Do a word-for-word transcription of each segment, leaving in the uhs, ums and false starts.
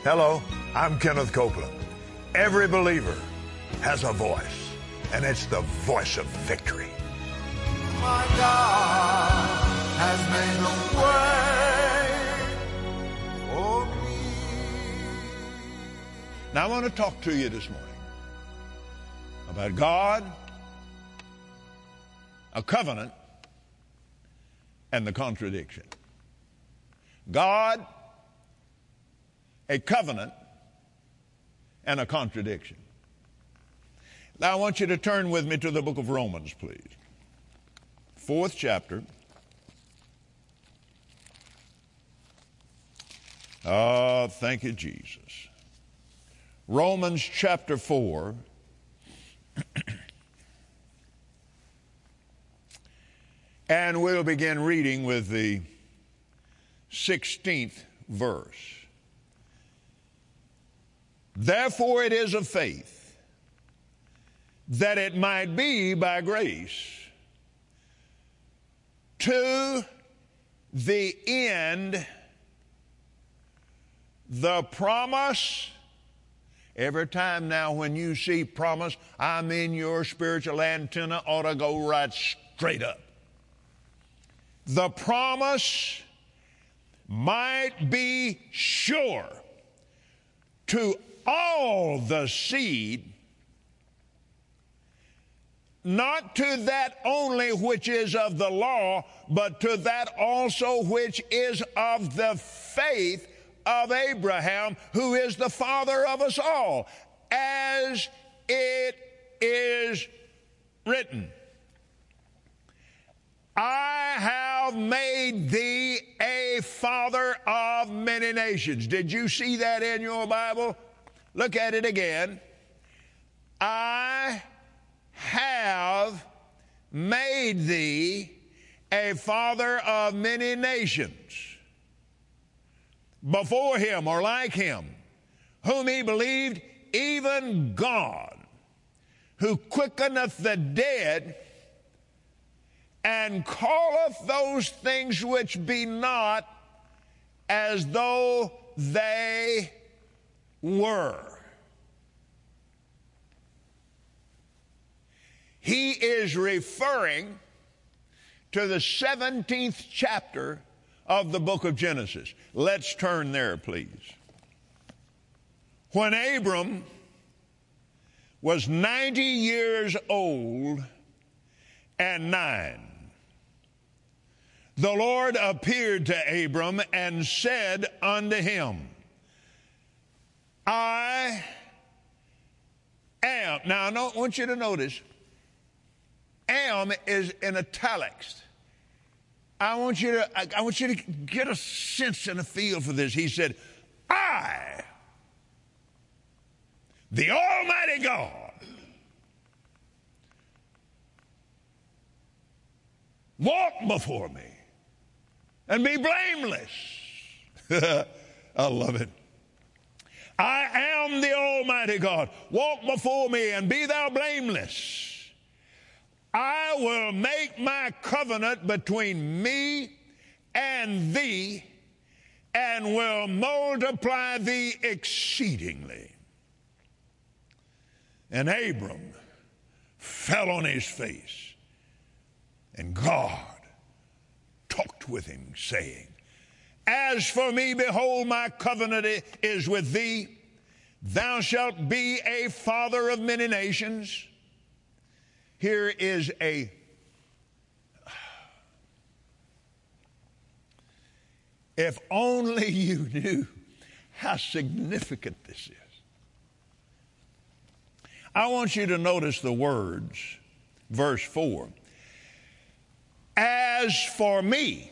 Hello, I'm Kenneth Copeland. Every believer has a voice, and it's the voice of victory. My God has made a way for me. Now I want to talk to you this morning about God, a covenant, and the contradiction. God, a covenant, and a contradiction. Now I want you to turn with me to the book of Romans, please. Fourth chapter. Oh, thank you, Jesus. Romans chapter four. And we'll begin reading with the sixteenth verse. Therefore it is of faith, that it might be by grace, to the end the promise. Every time now when you see promise, I mean your spiritual antenna ought to go right straight up. The promise might be sure to all the seed, not to that only which is of the law, but to that also which is of the faith of Abraham, who is the father of us all, as it is written, I have made thee a father of many nations. Did you see that in your Bible? Look at it again. I have made thee a father of many nations before him, or like him, whom he believed, even God, who quickeneth the dead, and calleth those things which be not as though they were. He is referring to the seventeenth chapter of the book of Genesis. Let's turn there, please. When Abram was ninety years old and nine, the Lord appeared to Abram and said unto him, I am. Now, I want you to notice, am is in italics. I want you to, I, I want you to get a sense and a feel for this. He said, I, the Almighty God, walk before me and be blameless. I love it. I am the Almighty God. Walk before me and be thou blameless. I will make my covenant between me and thee, and will multiply thee exceedingly. And Abram fell on his face, and God talked with him, saying, As for me, behold, my covenant is with thee. Thou shalt be a father of many nations. Here is a if only you knew how significant this is. I want you to notice the words, verse four. As for me,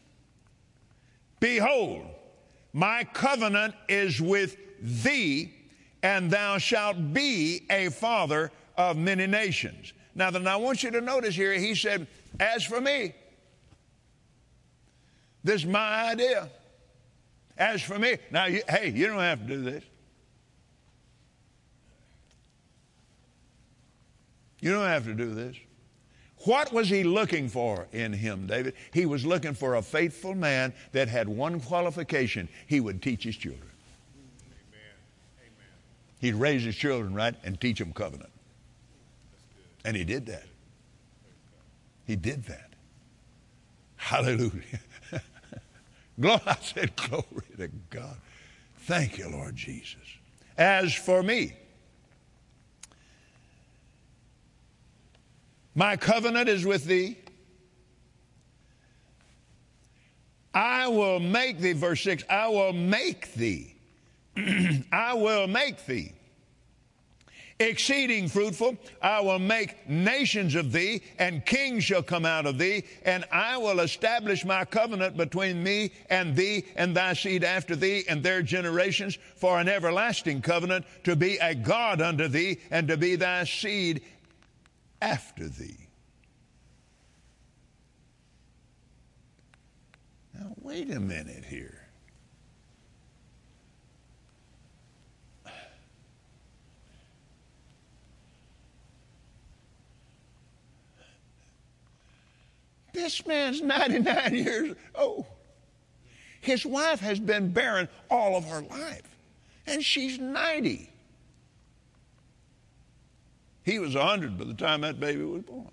behold, my covenant is with thee, and thou shalt be a father of many nations. Now, then I want you to notice here, he said, as for me, this is my idea. As for me, now, you, hey, you don't have to do this. You don't have to do this. What was he looking for in him, David? He was looking for a faithful man that had one qualification. He would teach his children. He'd raise his children right and teach them covenant. And he did that. He did that. Hallelujah. Glory, I said, glory to God. Thank you, Lord Jesus. As for me, my covenant is with thee. I will make thee, verse six, I will make thee. I will make thee exceeding fruitful. I will make nations of thee, and kings shall come out of thee, and I will establish my covenant between me and thee and thy seed after thee and their generations for an everlasting covenant, to be a God unto thee and to be thy seed after thee. Now, wait a minute here. This man's ninety-nine years old. His wife has been barren all of her life, and she's ninety. He was one hundred by the time that baby was born.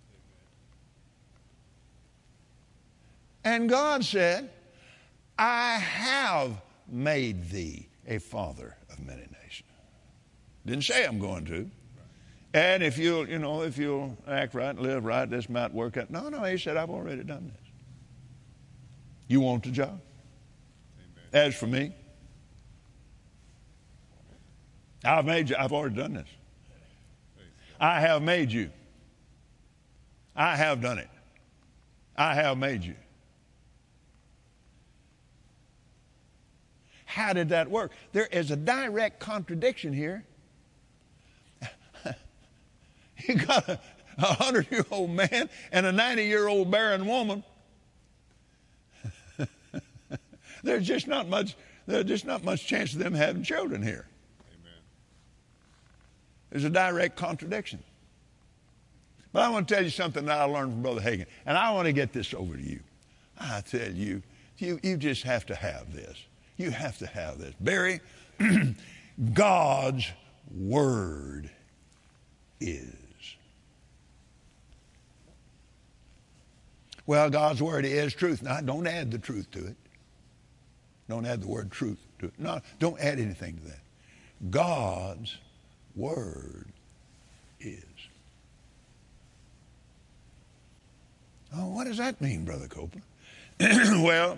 And God said, I have made thee a father of many nations. Didn't say I'm going to. And if you'll, you know, if you'll act right and live right, this might work out. No, no, he said, I've already done this. You want the job? Amen. As for me, I've made you, I've already done this. I have made you. I have done it. I have made you. How did that work? There is a direct contradiction here. You got a hundred-year-old man and a ninety-year-old barren woman. There's just not much. There's just not much chance of them having children here. Amen. There's a direct contradiction. But I want to tell you something that I learned from Brother Hagin, and I want to get this over to you. I tell you, you, you just have to have this. You have to have this. Barry, God's Word is. Well, God's Word is truth. Now, don't add the truth to it. Don't add the word truth to it. No, don't add anything to that. God's Word is. Oh, what does that mean, Brother Copeland? Well,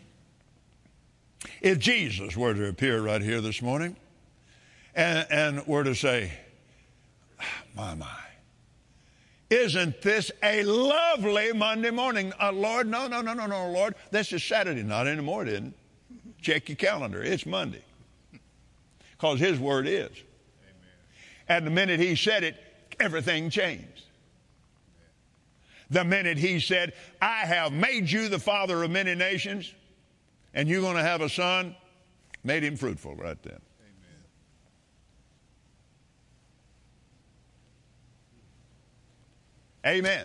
if Jesus were to appear right here this morning and, and were to say, my, my, isn't this a lovely Monday morning? Uh, Lord, no, no, no, no, no, Lord. This is Saturday. Not anymore, isn't it? Check your calendar. It's Monday. Because His Word is. Amen. And the minute He said it, everything changed. The minute He said, I have made you the father of many nations, and you're going to have a son, made him fruitful right then. Amen.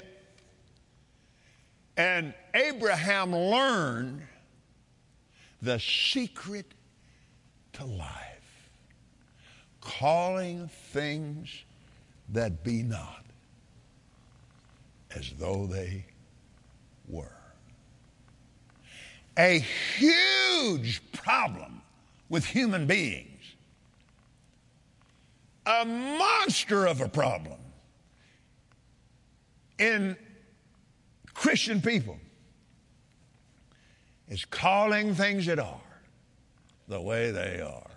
And Abraham learned the secret to life, calling things that be not as though they were. A huge problem with human beings, a monster of a problem in Christian people, is calling things that are the way they are.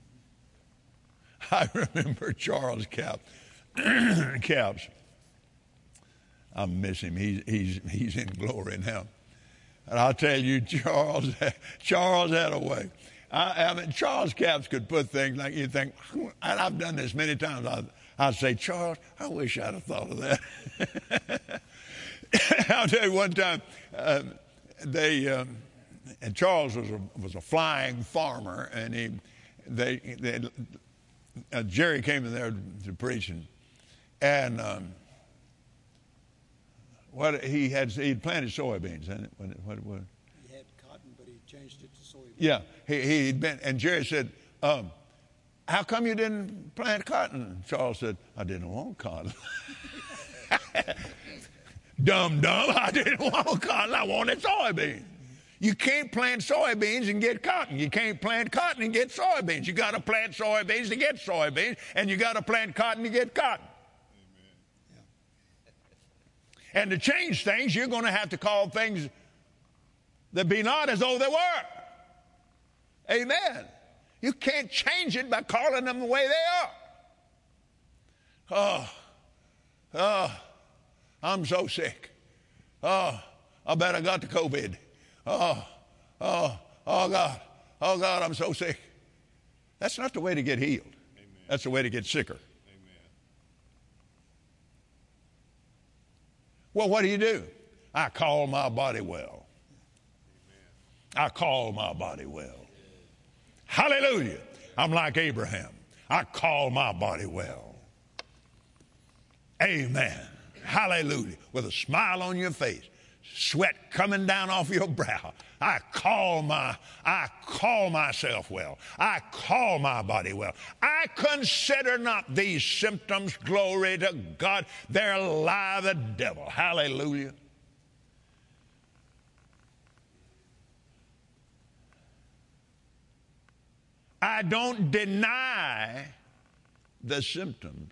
I remember Charles Capps. Capps. I miss him. He's, he's, he's in glory now. And I'll tell you, Charles, Charles had a way. I, I mean, Charles Capps could put things like you think, and I've done this many times. I, I'd say, Charles, I wish I'd have thought of that. I'll tell you one time, uh, they um, and Charles was a, was a flying farmer, and he they, they uh, Jerry came in there to preach, and, and um, what he had he'd planted soybeans, and what, what, what he had cotton, but he changed it to soybeans. Yeah, he he'd been, and Jerry said, um, how come you didn't plant cotton? Charles said, I didn't want cotton. Dumb, dumb, I didn't want cotton. I wanted soybeans. You can't plant soybeans and get cotton. You can't plant cotton and get soybeans. You got to plant soybeans to get soybeans, and you got to plant cotton to get cotton. Amen. And to change things, you're going to have to call things that be not as though they were. Amen. You can't change it by calling them the way they are. Oh, oh, I'm so sick. Oh, I bet I got the COVID. Oh, oh, oh, God. Oh, God, I'm so sick. That's not the way to get healed. Amen. That's the way to get sicker. Amen. Well, what do you do? I call my body well. Amen. I call my body well. Hallelujah. I'm like Abraham. I call my body well. Amen. Hallelujah. With a smile on your face. Sweat coming down off your brow. I call my, I call myself well. I call my body well. I consider not these symptoms, glory to God. They're lie of the devil. Hallelujah. I don't deny the symptoms.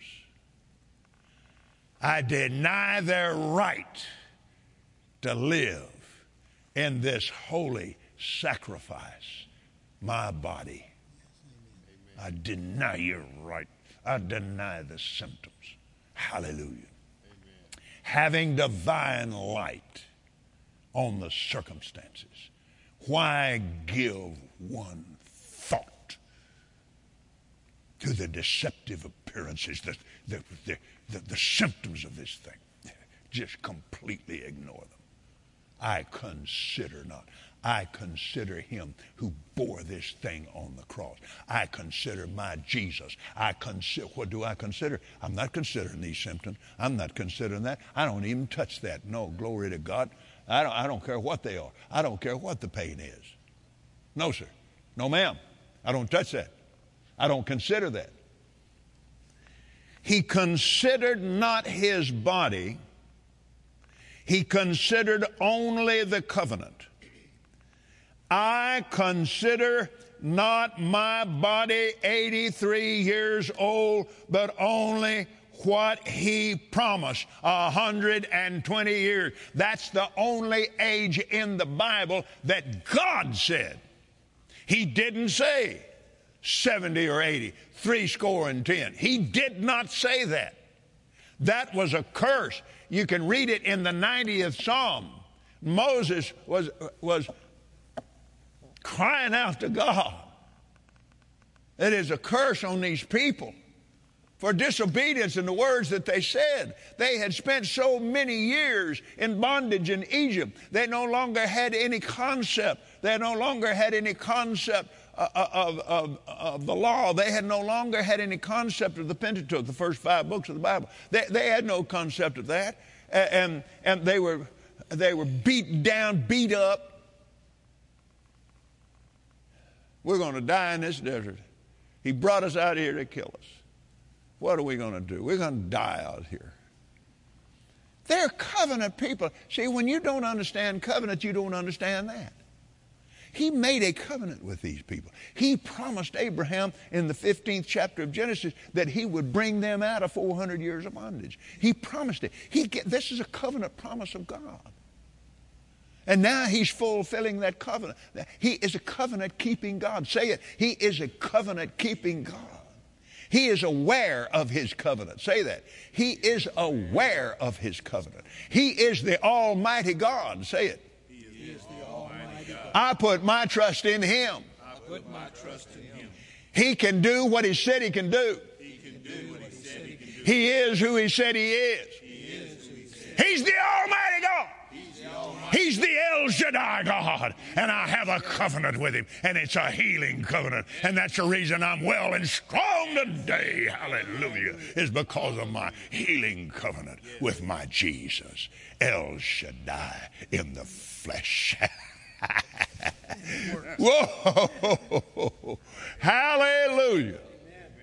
I deny their right to live in this holy sacrifice, my body. Amen. I deny your right. I deny the symptoms. Hallelujah. Amen. Having divine light on the circumstances, why give one thought to the deceptive appearances, the, the, the, the, the symptoms of this thing? Just completely ignore them. I consider not. I consider him who bore this thing on the cross. I consider my Jesus. I consider, what do I consider? I'm not considering these symptoms. I'm not considering that. I don't even touch that. No, glory to God. I don't, I don't care what they are. I don't care what the pain is. No, sir. No, ma'am. I don't touch that. I don't consider that. He considered not his body. He considered only the covenant. I consider not my body eighty-three years old, but only what he promised, one hundred twenty years. That's the only age in the Bible that God said. He didn't say seventy or eighty, three score and ten. He did not say that. That was a curse. You can read it in the ninetieth Psalm. Moses was, was crying out to God. It is a curse on these people for disobedience in the words that they said. They had spent so many years in bondage in Egypt. They no longer had any concept. They no longer had any concept Of, of, of the law. They had no longer had any concept of the Pentateuch, the first five books of the Bible. They, they had no concept of that. And, and they were, they were beat down, beat up. We're going to die in this desert. He brought us out here to kill us. What are we going to do? We're going to die out here. They're covenant people. See, when you don't understand covenant, you don't understand that. He made a covenant with these people. He promised Abraham in the fifteenth chapter of Genesis that he would bring them out of four hundred years of bondage. He promised it. He, this is a covenant promise of God. And now he's fulfilling that covenant. He is a covenant-keeping God. Say it. He is a covenant-keeping God. He is aware of his covenant. Say that. He is aware of his covenant. He is the Almighty God. Say it. He is the Almighty God. I put my trust in him. I put my trust in him. He can do what he said he can do. He can do what he said he can do. He is who he said he is. He is who he said. He's the Almighty God. He's the Almighty. He's the El Shaddai God. And I have a covenant with him. And it's a healing covenant. And that's the reason I'm well and strong today. Hallelujah. Is because of my healing covenant with my Jesus. El Shaddai in the flesh. Whoa! Hallelujah!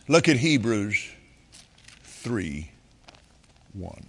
Look at Hebrews three one.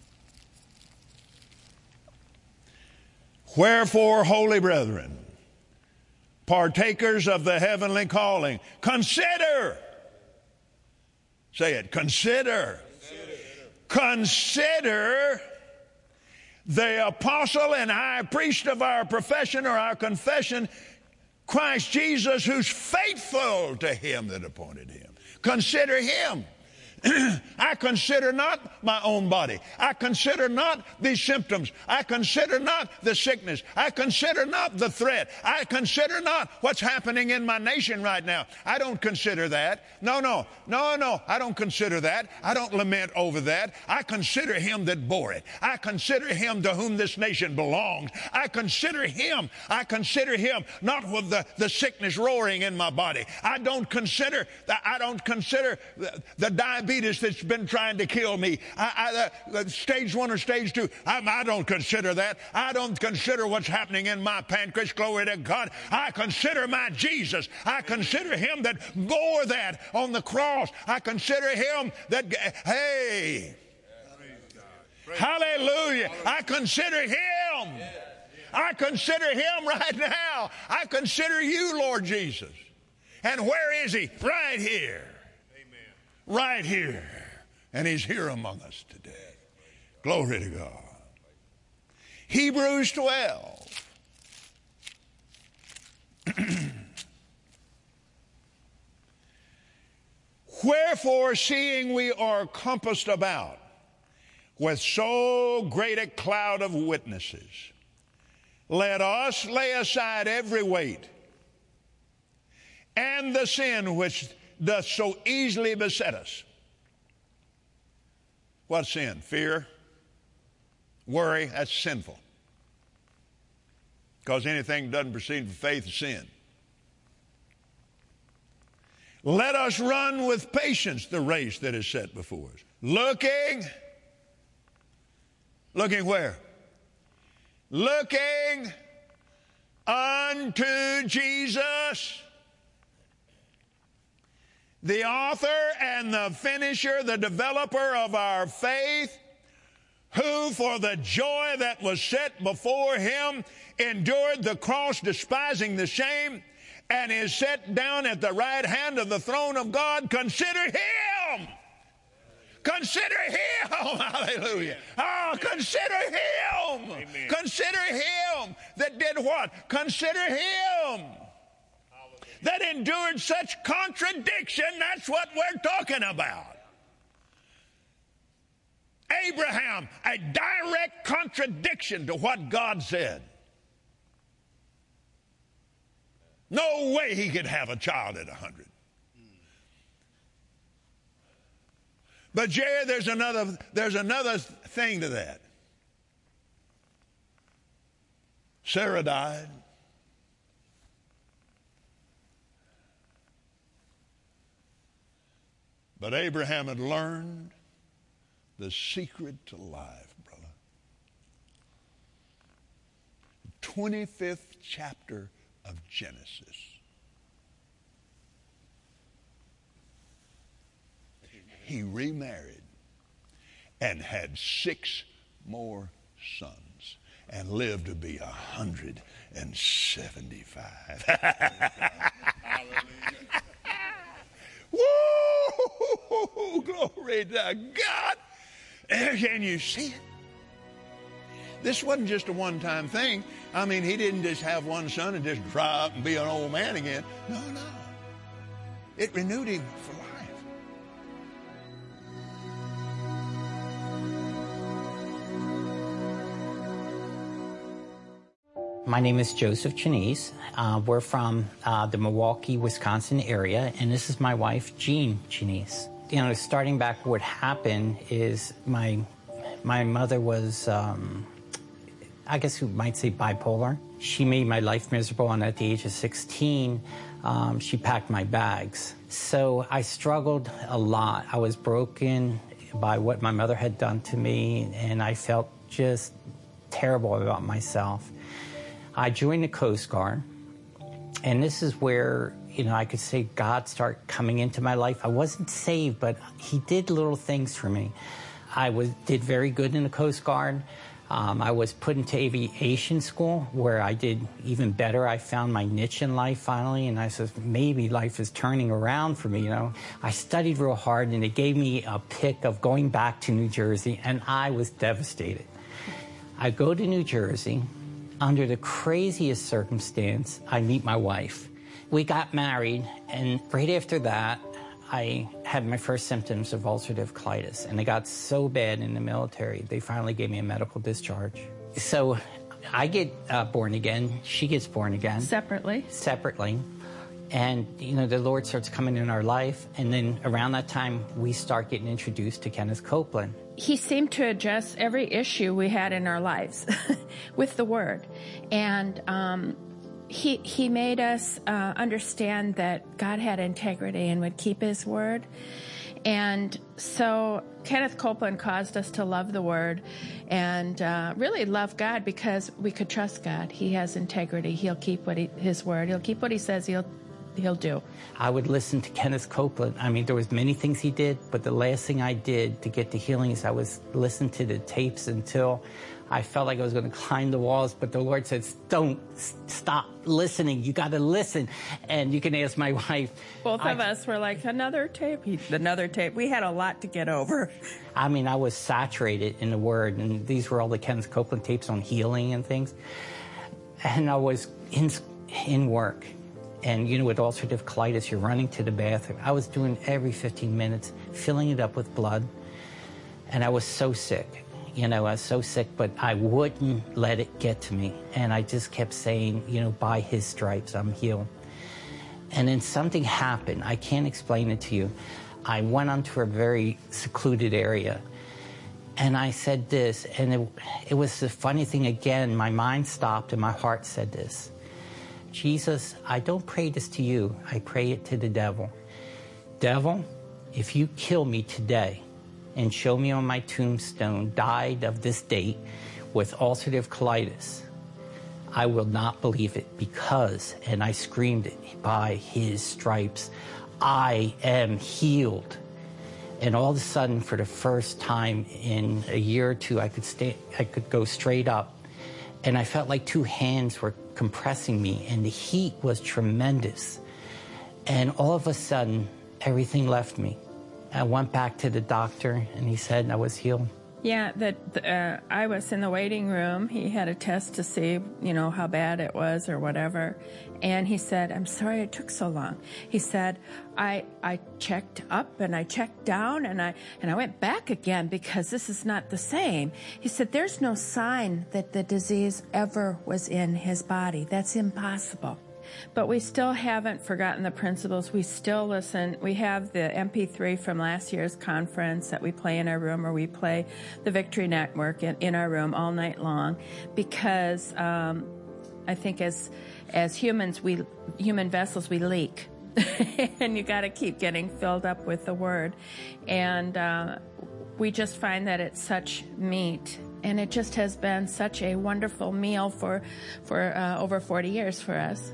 Wherefore, holy brethren, partakers of the heavenly calling, consider. Say it, consider. Consider. Consider the apostle and high priest of our profession or our confession, Christ Jesus, who's faithful to him that appointed him. Consider him. I consider not my own body. I consider not these symptoms. I consider not the sickness. I consider not the threat. I consider not what's happening in my nation right now. I don't consider that. No, no, no, no. I don't consider that. I don't lament over that. I consider him that bore it. I consider him to whom this nation belongs. I consider him. I consider him not with the, the sickness roaring in my body. I don't consider, I don't consider the, the diabetes that's been trying to kill me. I, I, uh, stage one or stage two. I, I don't consider that. I don't consider what's happening in my pancreas. Glory to God. I consider my Jesus. I consider him that bore that on the cross. I consider him that, hey, hallelujah. I consider him. I consider him right now. I consider you, Lord Jesus. And where is he? Right here. Right here. And he's here among us today. Glory to God. Hebrews twelve. Wherefore, seeing we are compassed about with so great a cloud of witnesses, let us lay aside every weight and the sin which doth so easily beset us. What sin? Fear, worry, that's sinful. Because anything that doesn't proceed from faith is sin. Let us run with patience the race that is set before us. Looking, looking where? Looking unto Jesus, the author and the finisher, the developer of our faith, who for the joy that was set before him endured the cross, despising the shame, and is set down at the right hand of the throne of God. Consider him. Consider him. Hallelujah. Oh, consider him. Amen. Consider him that did what? Consider him that endured such contradiction. That's what we're talking about. Abraham, a direct contradiction to what God said. No way he could have a child at a hundred. But Jerry, there's another, there's another thing to that. Sarah died. But Abraham had learned the secret to life, brother. twenty-fifth chapter of Genesis. He remarried and had six more sons and lived to be a hundred and seventy-five. Woo! Glory to God. Can you see it? This wasn't just a one-time thing. I mean, he didn't just have one son and just dry up and be an old man again. No, no. It renewed him for life. My name is Joseph Chinese. Uh, we're from uh, the Milwaukee, Wisconsin area, and this is my wife, Jean Chinese. You know, starting back, what happened is my my mother was, um, I guess you might say, bipolar. She made my life miserable, and at the age of sixteen, um, she packed my bags. So I struggled a lot. I was broken by what my mother had done to me, and I felt just terrible about myself. I joined the Coast Guard, And this is where, you know, I could say God started coming into my life. I wasn't saved, but he did little things for me. I was did very good in the Coast Guard. Um, I was put into aviation school where I did even better. I found my niche in life finally, and I said, maybe life is turning around for me, you know. I studied real hard, and it gave me a pick of going back to New Jersey, and I was devastated. I go to New Jersey. Under the craziest circumstance, I meet my wife. We got married, and right after that, I had my first symptoms of ulcerative colitis, and they got so bad in the military, they finally gave me a medical discharge. So I get uh, born again. She gets born again. Separately? Separately. And, you know, the Lord starts coming in our life, and then around that time, we start getting introduced to Kenneth Copeland. He seemed to address every issue we had in our lives with the Word. And um, he, he made us uh, understand that God had integrity and would keep His Word. And so Kenneth Copeland caused us to love the Word and uh, really love God because we could trust God. He has integrity. He'll keep what he, His Word. He'll keep what He says he'll he'll do. I would listen to Kenneth Copeland. I mean, there was many things he did, but the last thing I did to get the healing is I was listening to the tapes until I felt like I was going to climb the walls, but the Lord said, don't stop listening. You got to listen. And you can ask my wife. Both of I, us were like, another tape, another tape. We had a lot to get over. I mean, I was saturated in the Word, and these were all the Kenneth Copeland tapes on healing and things. And I was in, in work. And, you know, with ulcerative colitis, you're running to the bathroom. I was doing every fifteen minutes, filling it up with blood. And I was so sick. You know, I was so sick, but I wouldn't let it get to me. And I just kept saying, you know, by His stripes, I'm healed. And then something happened. I can't explain it to you. I went onto a very secluded area. And I said this, and it, it was the funny thing again. My mind stopped and my heart said this. Jesus, I don't pray this to you. I pray it to the devil. Devil, if you kill me today and show me on my tombstone, died of this date with ulcerative colitis, I will not believe it because, and I screamed it, by His stripes, I am healed. And all of a sudden, for the first time in a year or two, I could stay, I could go straight up. And I felt like two hands were compressing me, and the heat was tremendous. And all of a sudden, everything left me. I went back to the doctor, and he said I was healed. Yeah, that uh, I was in the waiting room. He had a test to see, you know, how bad it was or whatever. And he said, I'm sorry it took so long. He said, I I checked up and I checked down and I and I went back again because this is not the same. He said, there's no sign that the disease ever was in his body. That's impossible. But we still haven't forgotten the principles. We still listen. We have the M P three from last year's conference that we play in our room, or we play the Victory Network in, in our room all night long, because um, I think as as humans, we human vessels, we leak. And you got to keep getting filled up with the Word. And uh, we just find that it's such meat. And it just has been such a wonderful meal for, for uh, over forty years for us.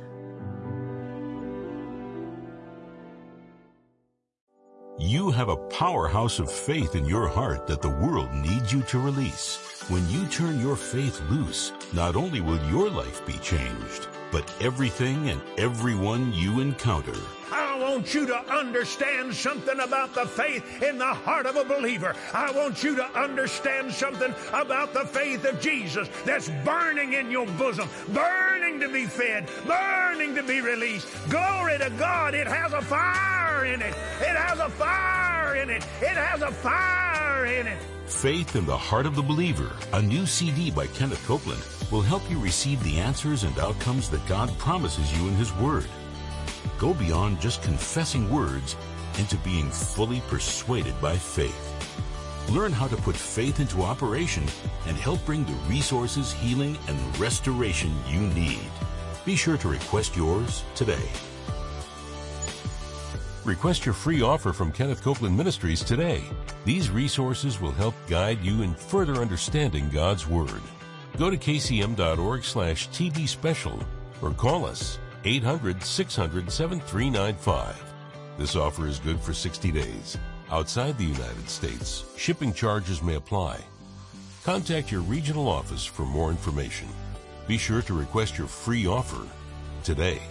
You have a powerhouse of faith in your heart that the world needs you to release. When you turn your faith loose, not only will your life be changed, but everything and everyone you encounter. I want you to understand something about the faith in the heart of a believer. I want you to understand something about the faith of Jesus that's burning in your bosom, burning to be fed, burning to be released. Glory to God. It has a fire in it. It has a fire in it. It has a fire in it. Faith in the Heart of the Believer, a new C D by Kenneth Copeland, will help you receive the answers and outcomes that God promises you in His Word. Go beyond just confessing words into being fully persuaded by faith. Learn how to put faith into operation and help bring the resources, healing, and restoration you need. Be sure to request yours today. Request your free offer from Kenneth Copeland Ministries today. These resources will help guide you in further understanding God's Word. Go to kcm.org slash TV special or call us eight hundred, six hundred, seven three nine five. This offer is good for sixty days. Outside the United States, shipping charges may apply. Contact your regional office for more information. Be sure to request your free offer today.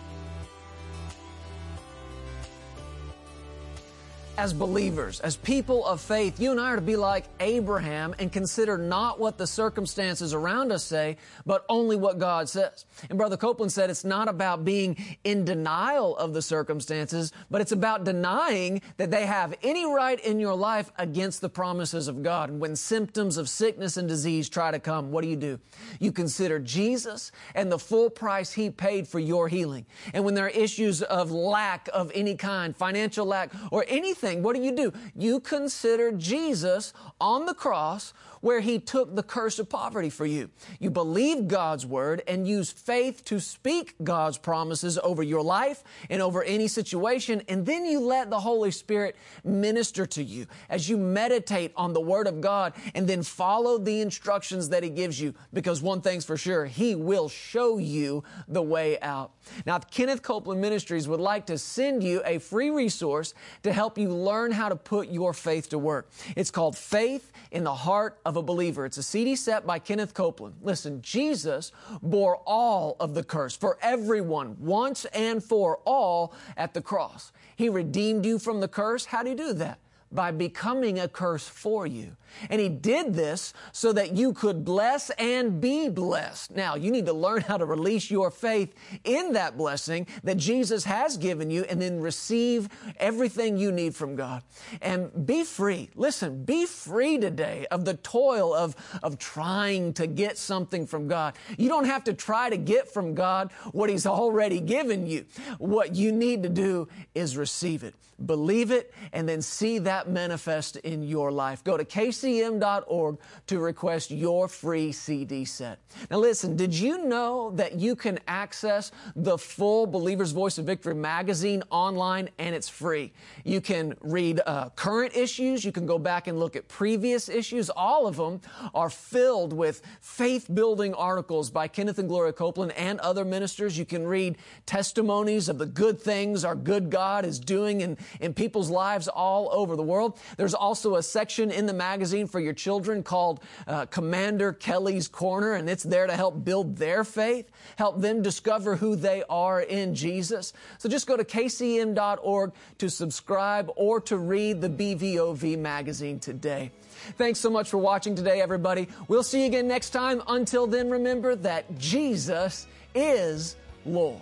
As believers, as people of faith, you and I are to be like Abraham and consider not what the circumstances around us say, but only what God says. And Brother Copeland said it's not about being in denial of the circumstances, but it's about denying that they have any right in your life against the promises of God. And when symptoms of sickness and disease try to come, what do you do? You consider Jesus and the full price He paid for your healing. And when there are issues of lack of any kind, financial lack or anything, what do you do? You consider Jesus on the cross where He took the curse of poverty for you. You believe God's Word and use faith to speak God's promises over your life and over any situation, and then you let the Holy Spirit minister to you as you meditate on the Word of God and then follow the instructions that He gives you, because one thing's for sure, He will show you the way out. Now, Kenneth Copeland Ministries would like to send you a free resource to help you learn how to put your faith to work. It's called Faith in the Heart of a Believer. It's a C D set by Kenneth Copeland. Listen, Jesus bore all of the curse for everyone, once and for all, at the cross. He redeemed you from the curse. How do you do that? By becoming a curse for you. And He did this so that you could bless and be blessed. Now, you need to learn how to release your faith in that blessing that Jesus has given you and then receive everything you need from God. And be free. Listen, be free today of the toil of, of trying to get something from God. You don't have to try to get from God what He's already given you. What you need to do is receive it, believe it, and then see that manifest in your life. Go to K C M dot org to request your free C D set. Now listen, did you know that you can access the full Believer's Voice of Victory magazine online, and it's free? You can read uh, current issues. You can go back and look at previous issues. All of them are filled with faith-building articles by Kenneth and Gloria Copeland and other ministers. You can read testimonies of the good things our good God is doing in, in people's lives all over the world. There's also a section in the magazine for your children called uh, Commander Kelly's Corner, and it's there to help build their faith, help them discover who they are in Jesus. So just go to K C M dot org to subscribe or to read the B V O V magazine today. Thanks so much for watching today, everybody. We'll see you again next time. Until then, remember that Jesus is Lord.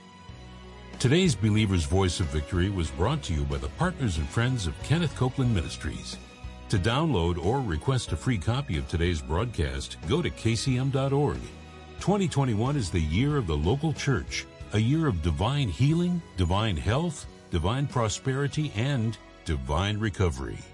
Today's Believer's Voice of Victory was brought to you by the partners and friends of Kenneth Copeland Ministries. To download or request a free copy of today's broadcast, go to K C M dot org. twenty twenty-one is the year of the local church, a year of divine healing, divine health, divine prosperity, and divine recovery.